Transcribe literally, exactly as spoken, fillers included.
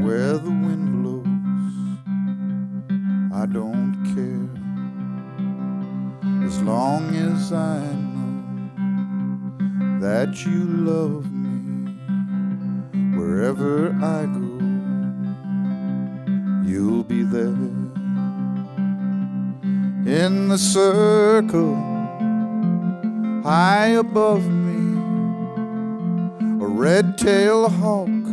where the wind blows, I don't care. As long as I know that you love me, wherever I go, you'll be there. In the circle high above me, a red-tailed hawk